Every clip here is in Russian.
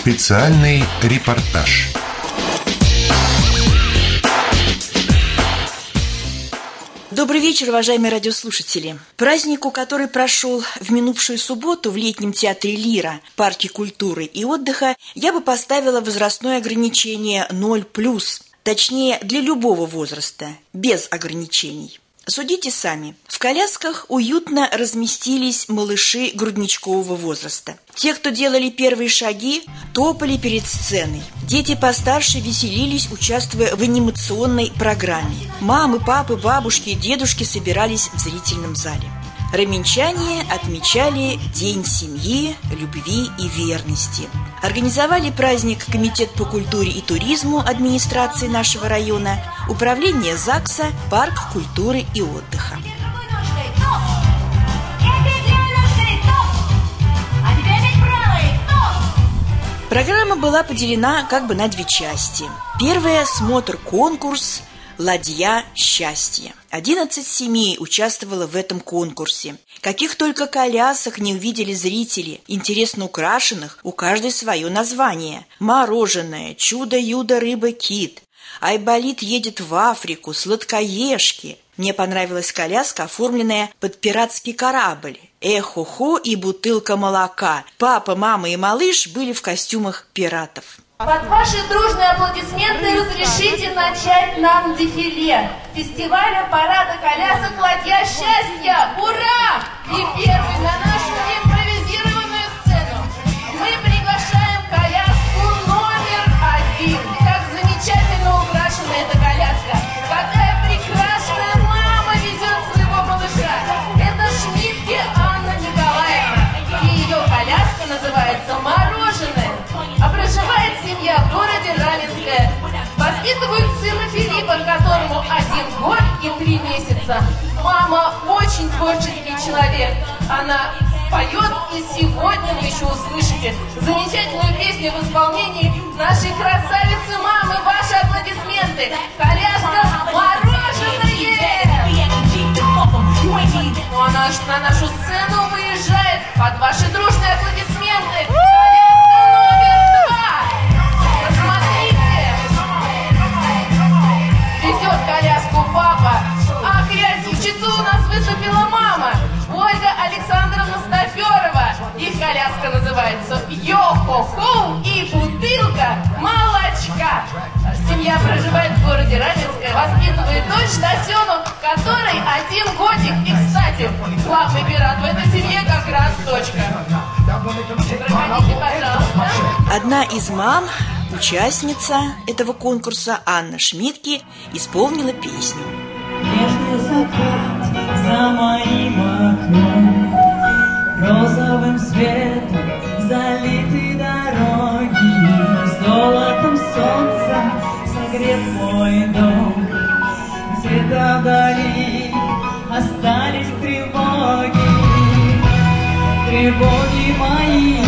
Специальный репортаж. Добрый вечер, уважаемые радиослушатели. Празднику, который прошел в минувшую субботу в летнем театре «Лира», парке культуры и отдыха, я бы поставила возрастное ограничение 0+, точнее, для любого возраста, без ограничений. Судите сами. В колясках уютно разместились малыши грудничкового возраста. Те, кто делали первые шаги, топали перед сценой. Дети постарше веселились, участвуя в анимационной программе. Мамы, папы, бабушки и дедушки собирались в зрительном зале. Раменчане отмечали День семьи, любви и верности. Организовали праздник Комитет по культуре и туризму администрации нашего района, управление ЗАГСа, парк культуры и отдыха. Программа была поделена как бы на две части. Первая – смотр-конкурс «Ладья счастья». 11 семей участвовало в этом конкурсе. Каких только колясок не увидели зрители, интересно украшенных, у каждой свое название. Мороженое, чудо-юдо, рыба-кит, Айболит едет в Африку, сладкоежки. Мне понравилась коляска, оформленная под пиратский корабль. Эхо-хо и бутылка молока. Папа, мама и малыш были в костюмах пиратов. Под ваши дружные аплодисменты разрешите начать нам дефиле фестиваля парада колясок «Ладья счастья». Ура! И первый на нашу импровизированную сцену мы приглашаем коляску номер 1. Как замечательно украшена эта коляска! Какая прекрасная мама везет своего малыша! Это Шмидтке Анна Николаевна. И ее коляска называется «Мороженое». А проживает семья в городе Раменское. Воспитывают сына Филиппа, которому 1 год и 3 месяца. Мама очень творческий человек. Она поет, и сегодня вы еще услышите замечательную песню в исполнении нашей красавицы мамы. Ваши аплодисменты. Коляска «Мороженое». Ну а на нашу сцену выезжает под ваши дружные аплодисменты коляску папа, а креативщица у нас выступила мама Ольга Александровна Стаферова. Их коляска называется «Йо-хо-хо» и бутылка молочка. Семья проживает в городе Раменское, воспитывает дочь Тасену, которой 1 годик. И, кстати, главный пират в этой семье как раз дочка. Проходите, пожалуйста. Одна из мам, участница этого конкурса, Анна Шмидтке, исполнила песню. Нежный закат за моим окном, розовым светом залиты дороги, золотом солнца согрет мой дом. Где-то вдали остались тревоги, тревоги мои.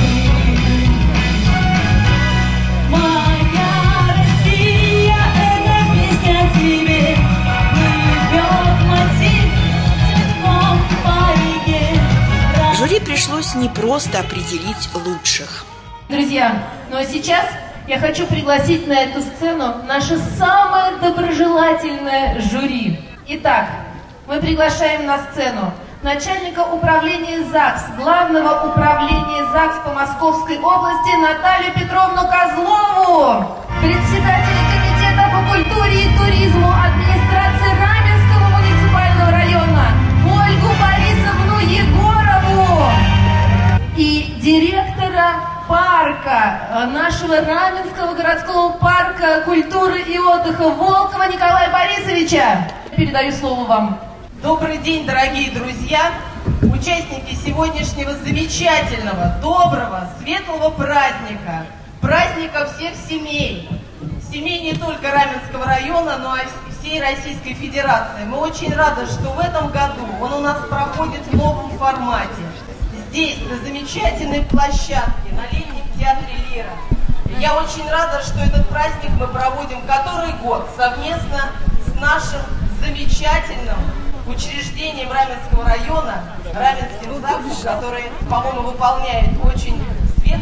Жюри пришлось непросто определить лучших. Друзья, ну а сейчас я хочу пригласить на эту сцену наше самое доброжелательное жюри. Итак, мы приглашаем на сцену начальника управления ЗАГС, главного управления ЗАГС по Московской области Наталью Петровну Козлову, председателя Комитета по культуре и туризму администрации Раменского муниципального района Ольгу Борисовну Егорову и директора парка, нашего Раменского городского парка культуры и отдыха Волкова Николая Борисовича. Передаю слово вам. Добрый день, дорогие друзья, участники сегодняшнего замечательного, доброго, светлого праздника, праздника всех семей, семей не только Раменского района, но и всей Российской Федерации. Мы очень рады, что в этом году он у нас проходит в новом формате. Здесь, на замечательной площадке, на летнем театре «Лира». Я очень рада, что этот праздник мы проводим который год совместно с нашим замечательным учреждением Раменского района, Раменским ЗАГСом, который, по-моему, выполняет очень светлый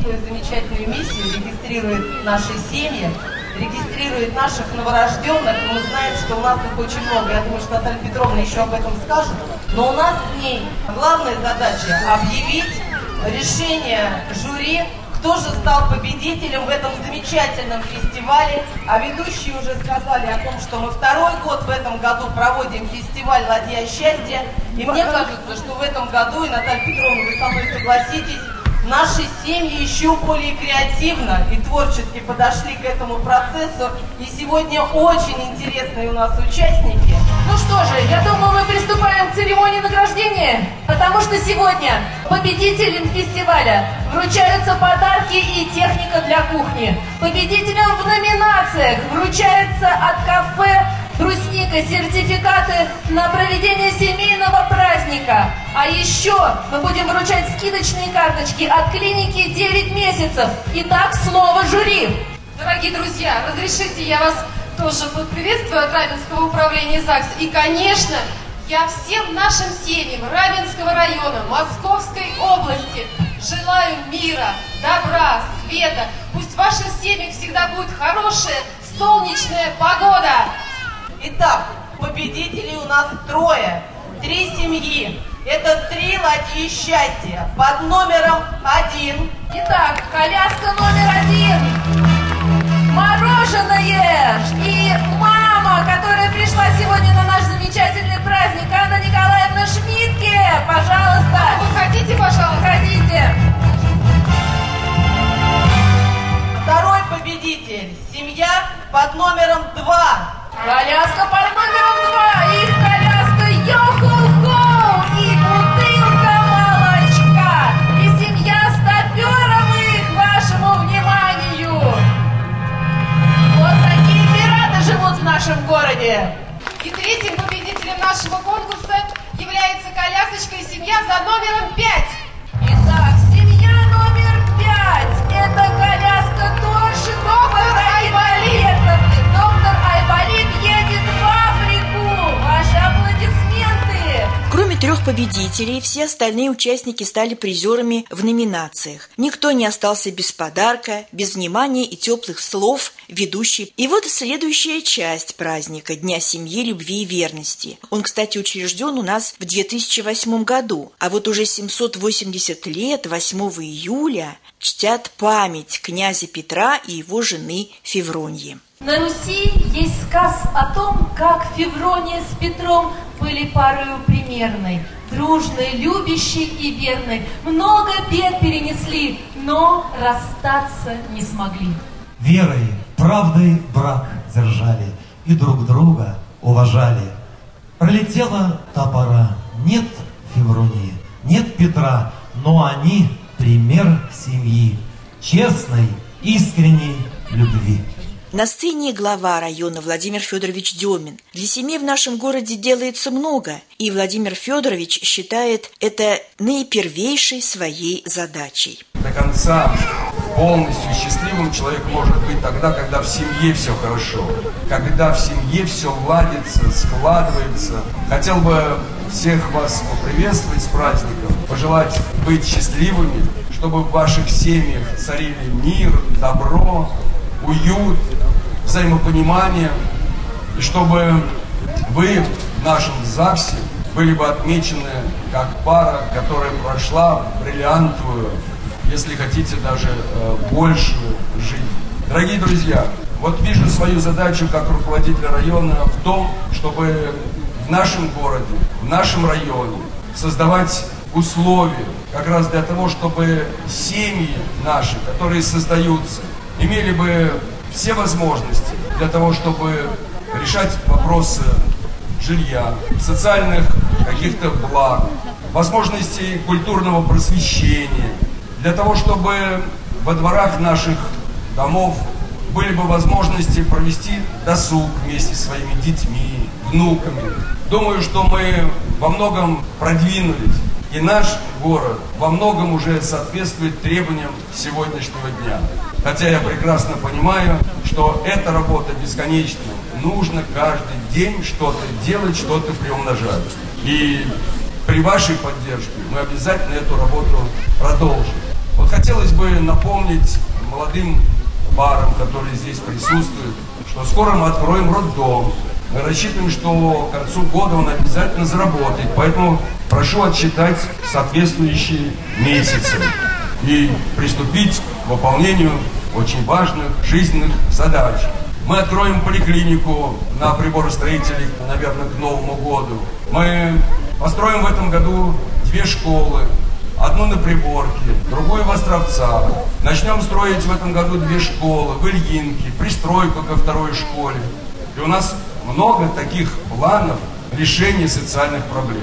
свою замечательную миссию, регистрирует наши семьи, регистрирует наших новорожденных. Мы знаем, что у нас их очень много. Я думаю, что Наталья Петровна еще об этом скажет. Но у нас с ней главная задача – объявить решение жюри, кто же стал победителем в этом замечательном фестивале. А ведущие уже сказали о том, что мы второй год в этом году проводим фестиваль «Ладья счастья». И мне кажется, что в этом году, и Наталья Петровна, вы со мной согласитесь, наши семьи еще более креативно и творчески подошли к этому процессу. И сегодня очень интересные у нас участники. Ну что же, я думаю, мы приступаем к церемонии награждения, потому что сегодня победителям фестиваля вручаются подарки и техника для кухни. Победителям в номинациях вручается от кафе «Брусника» сертификаты на проведение семейного праздника. А еще мы будем вручать скидочные карточки от клиники 9 месяцев. Итак, слово жюри. Дорогие друзья, разрешите, я вас тоже приветствую от Раменского управления ЗАГС. И, конечно, я всем нашим семьям Раменского района, Московской области желаю мира, добра, света. Пусть в ваших семьях всегда будет хорошая, солнечная погода. Итак, победителей у нас трое, 3 семьи. Это 3 ладьи счастья под номером 1. Итак, коляска номер 1. Мороженое. И мама, которая пришла сегодня на наш замечательный праздник, Анна Николаевна Шмидтке. Пожалуйста. Выходите, пожалуйста. Выходите. Второй победитель. Семья под номером 2. Коляска под номером 2. Их коляска Йо-хо-хо. И бутылка молочка. И семья Стаферовых вашему вниманию. Вот такие пираты живут в нашем городе. И третьим победителем нашего конкурса является колясочка и семья за номером 5. Итак, семья номер 5. Это коляска Торши. Доктор Айболит. Доктор Айболит едет в Африку. Ваши аплодисменты. Кроме 3 победителей, все остальные участники стали призерами в номинациях. Никто не остался без подарка, без внимания и теплых слов ведущей. И вот следующая часть праздника – Дня семьи, любви и верности. Он, кстати, учрежден у нас в 2008 году. А вот уже 780 лет, 8 июля, чтят память князя Петра и его жены Февроньи. На Руси есть сказ о том, как Феврония с Петром были парою примерной, дружной, любящей и верной. Много бед перенесли, но расстаться не смогли. Верой, правдой брак держали и друг друга уважали. Пролетела та пора, нет Февронии, нет Петра, но они пример семьи, честной, искренней любви. На сцене глава района Владимир Федорович Демин. Для семей в нашем городе делается много, и Владимир Федорович считает это наипервейшей своей задачей. До конца полностью счастливым человек может быть тогда, когда в семье все хорошо, когда в семье все ладится, складывается. Хотел бы всех вас поприветствовать с праздником, пожелать быть счастливыми, чтобы в ваших семьях царили мир, добро, уют, взаимопонимание, и чтобы вы в нашем ЗАГСе были бы отмечены как пара, которая прошла бриллиантовую, если хотите, даже большую жизнь. Дорогие друзья, вот вижу свою задачу как руководителя района в том, чтобы в нашем городе, в нашем районе создавать условия как раз для того, чтобы семьи наши, которые создаются, имели бы все возможности для того, чтобы решать вопросы жилья, социальных каких-то благ, возможностей культурного просвещения, для того, чтобы во дворах наших домов были бы возможности провести досуг вместе со своими детьми, внуками. Думаю, что мы во многом продвинулись, и наш город во многом уже соответствует требованиям сегодняшнего дня. Хотя я прекрасно понимаю, что эта работа бесконечна. Нужно каждый день что-то делать, что-то приумножать. И при вашей поддержке мы обязательно эту работу продолжим. Вот хотелось хотелось бы напомнить молодым парам, которые здесь присутствуют, что скоро мы откроем роддом. Мы рассчитываем, что к концу года он обязательно заработает. Поэтому прошу отсчитать соответствующие месяцы и приступить к выполнению очень важных жизненных задач. Мы откроем поликлинику на приборостроителей, наверное, к Новому году. Мы построим в этом году 2 школы. Одну на Приборке, другую в Островцах. Начнем строить в этом году 2 школы в Ильинке, пристройку ко 2-й школе. И у нас много таких планов решения социальных проблем.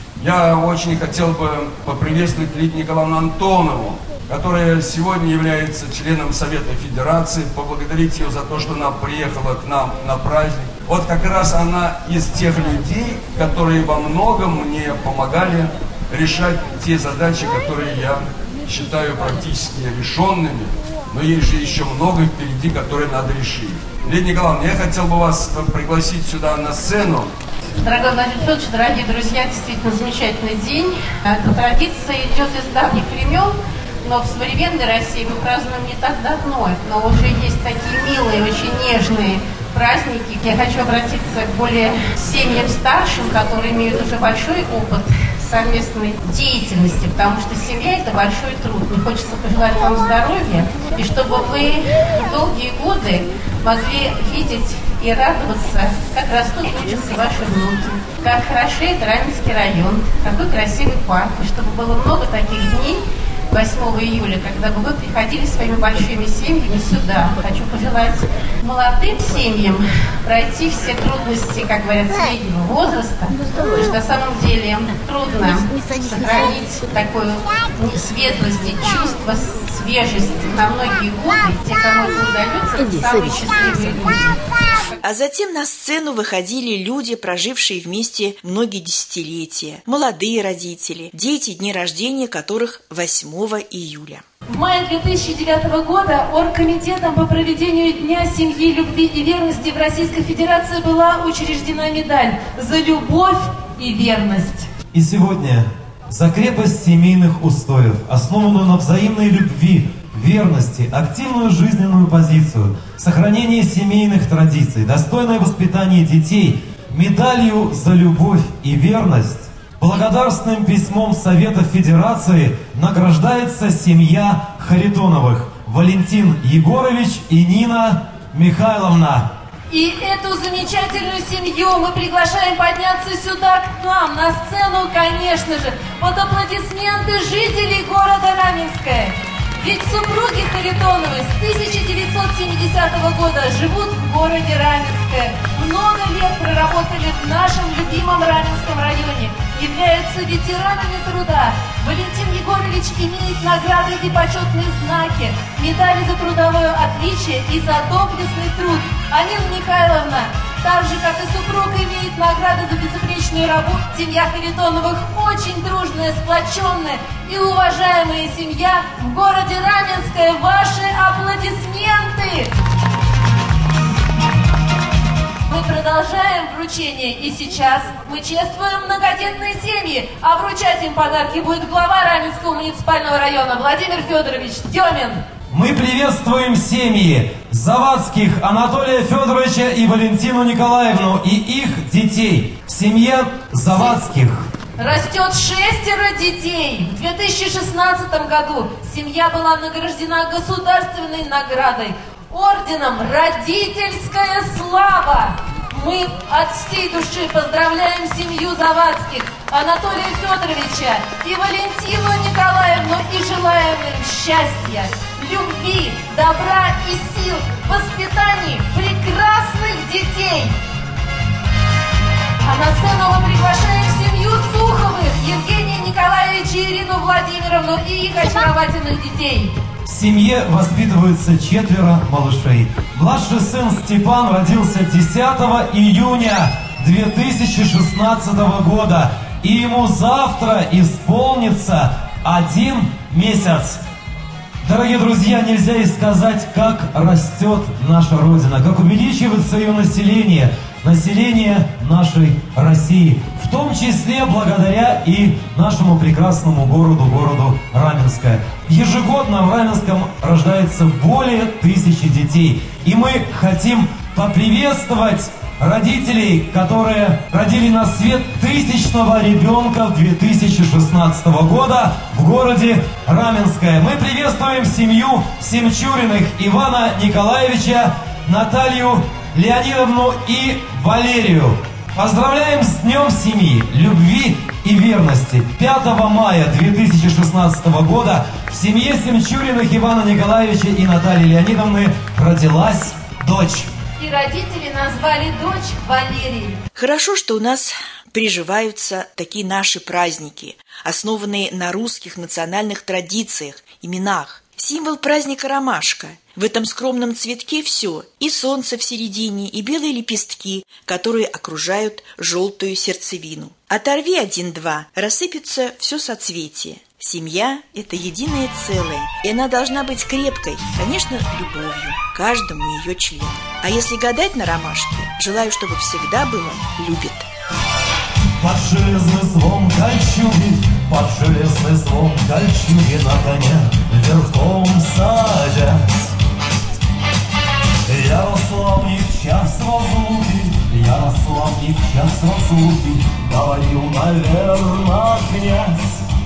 Я очень хотел бы поприветствовать Лидию Николаевну Антонову, которая сегодня является членом Совета Федерации, поблагодарить ее за то, что она приехала к нам на праздник. Вот как раз она из тех людей, которые во многом мне помогали решать те задачи, которые я считаю практически решенными, но есть же еще много впереди, которые надо решить. Лидия Николаевна, я хотел бы вас пригласить сюда на сцену. Дорогой Владимир Федорович, дорогие друзья, действительно замечательный день. Эта традиция идет из давних времен, но в современной России мы празднуем не так давно, но уже есть такие милые, очень нежные праздники. Я хочу обратиться к более семьям старшим, которые имеют уже большой опыт совместной деятельности, потому что семья – это большой труд. Мне хочется пожелать вам здоровья, и чтобы вы долгие годы могли видеть и радоваться, как растут и учатся ваши внуки, как хорошеет Раменский район, какой красивый парк, и чтобы было много таких дней 8 июля, когда бы вы приходили своими большими семьями сюда. Хочу пожелать молодым семьям пройти все трудности, как говорят, среднего возраста, потому что на самом деле трудно сохранить такую светлость и чувство свежести на многие годы. Те, кому это удается, это самые счастливые люди. А затем на сцену выходили люди, прожившие вместе многие десятилетия, молодые родители, дети, дни рождения которых 8 июля. В мае 2009 года Оргкомитетом по проведению Дня семьи, любви и верности в Российской Федерации была учреждена медаль «За любовь и верность». И сегодня за крепость семейных устоев, основанную на взаимной любви, верности, активную жизненную позицию, сохранение семейных традиций, достойное воспитание детей, медалью «За любовь и верность», благодарственным письмом Совета Федерации награждается семья Харитоновых Валентин Егорович и Нина Михайловна. И эту замечательную семью мы приглашаем подняться сюда к нам, на сцену, конечно же, под аплодисменты жителей города Раменское. Ведь супруги Харитоновы с 1970 года живут в городе Раменское. Много лет проработали в нашем любимом Раменском районе. Являются ветеранами труда. Валентин Егорович имеет награды и почетные знаки, медали за трудовое отличие и за доблестный труд. А Нина Михайловна, так же, как и супруг, имеет награды за безупречную работу. Семья Харитоновых очень дружная, сплоченная и уважаемая семья в городе Раменское. Ваши аплодисменты! Мы продолжаем вручение, и сейчас мы чествуем многодетные семьи, а вручать им подарки будет глава Раменского муниципального района Владимир Федорович Демин. Мы приветствуем семьи Завадских Анатолия Федоровича и Валентину Николаевну и их детей. В семье Завадских растет 6 детей. В 2016 году семья была награждена государственной наградой орденом «Родительская слава». Мы от всей души поздравляем семью Завадских, Анатолия Федоровича и Валентину Николаевну и желаем им счастья, любви, добра и сил, воспитаний прекрасных детей. А на сцену мы приглашаем семью Суховых, Евгения Николаевича и Ирину Владимировну и их очаровательных детей. В семье воспитываются 4 малышей. Младший сын Степан родился 10 июня 2016 года. И ему завтра исполнится 1 месяц. Дорогие друзья, нельзя и сказать, как растет наша Родина, как увеличивается ее население, населения нашей России, в том числе благодаря и нашему прекрасному городу Раменское. Ежегодно в Раменском рождается более 1000 детей, и мы хотим поприветствовать родителей, которые родили на свет 1000-го ребенка 2016 года в городе Раменское. Мы приветствуем семью Семчуриных Ивана Николаевича, Наталью Леонидовну и Валерию. Поздравляем с Днем Семьи, любви и верности. 5 мая 2016 года в семье Семчуриных Ивана Николаевича и Натальи Леонидовны родилась дочь. И родители назвали дочь Валерией. Хорошо, что у нас приживаются такие наши праздники, основанные на русских национальных традициях, именах. Символ праздника ромашка. В этом скромном цветке все: и солнце в середине, и белые лепестки, которые окружают желтую сердцевину. Оторви 1-2, рассыпется все соцветие. Семья – это единое целое, и она должна быть крепкой, конечно, любовью, каждому ее члену. А если гадать на ромашке, желаю, чтобы всегда было «любит». Под железный звон кольчуги, под железный звон кольчуги на коня верхом садясь. Ярославник час разлуки, Ярославник час разлуки, говорил, наверно, князь.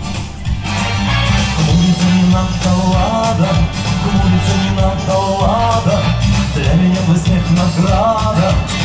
Хмурится не надо, хмурится не надо, для меня твой снег награда.